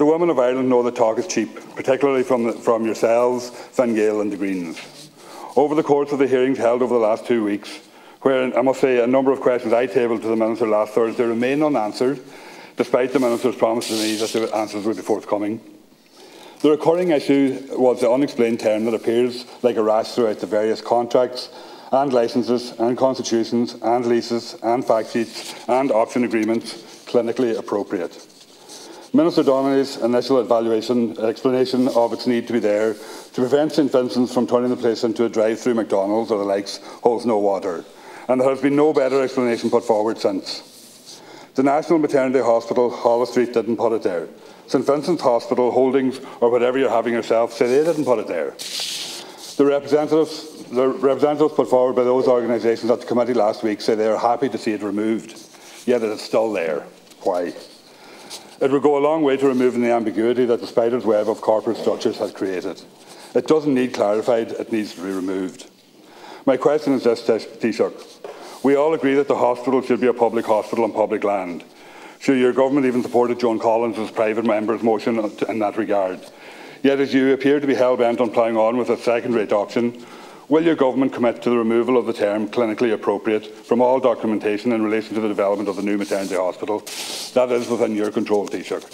The women of Ireland know that talk is cheap, particularly from yourselves, Fine Gael and the Greens. Over the course of the hearings held over the last 2 weeks, where I must say a number of questions I tabled to the Minister last Thursday remain unanswered, despite the Minister's promise to me that the answers would be forthcoming. The recurring issue was the unexplained term that appears like a rash throughout the various contracts and licences and constitutions and leases and fact sheets and option agreements, clinically appropriate. Minister Donnelly's initial explanation of its need to be there to prevent St Vincent's from turning the place into a drive-through McDonald's or the likes holds no water, and there has been no better explanation put forward since. The National Maternity Hospital, Holles Street, didn't put it there. St Vincent's Hospital, Holdings, or whatever you're having yourself, say they didn't put it there. The representatives put forward by those organisations at the committee last week say they are happy to see it removed, yet it is still there. Why? It would go a long way to removing the ambiguity that the spider's web of corporate structures has created. It doesn't need clarified, it needs to be removed. My question is this, Taoiseach. We all agree that the hospital should be a public hospital on public land. Sure, your government even supported Joan Collins' private member's motion in that regard. Yet as you appear to be hell-bent on ploughing on with a second-rate option, will your government commit to the removal of the term clinically appropriate from all documentation in relation to the development of the new maternity hospital? That is within your control, Taoiseach.